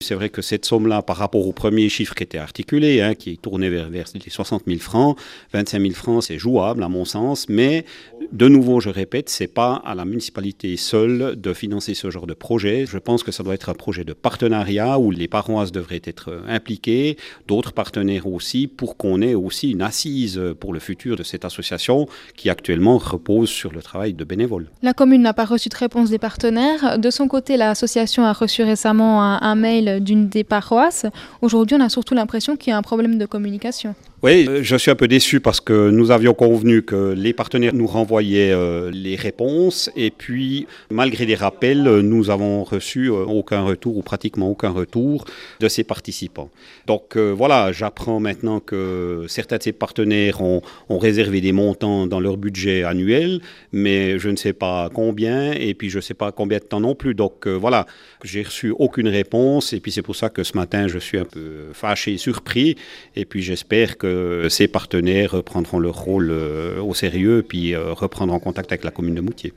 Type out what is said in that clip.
C'est vrai que cette somme-là, par rapport au premier chiffre qui était articulé, qui tournait vers les 60 000 francs, 25 000 francs, c'est jouable à mon sens, mais de nouveau, je répète, c'est pas à la municipalité seule de financer ce genre de projet. Je pense que ça doit être un projet de partenariat où les paroisses devraient être impliquées, d'autres partenaires aussi, pour qu'on ait aussi une assise pour le futur de cette association qui actuellement repose sur le travail de bénévoles. La commune n'a pas reçu de réponse des partenaires. De son côté, l'association a reçu récemment un mail d'une des paroisses. Aujourd'hui, on a surtout l'impression qu'il y a un problème de communication. Oui, je suis un peu déçu parce que nous avions convenu que les partenaires nous renvoyaient les réponses et puis, malgré des rappels, nous avons reçu aucun retour ou pratiquement aucun retour de ces participants. Donc voilà, j'apprends maintenant que certains de ces partenaires ont réservé des montants dans leur budget annuel, mais je ne sais pas combien et puis je ne sais pas combien de temps non plus. Donc voilà, j'ai reçu aucune réponse et puis c'est pour ça que ce matin, je suis un peu fâché, surpris et puis j'espère que ces partenaires prendront leur rôle au sérieux puis reprendront contact avec la commune de Moutier.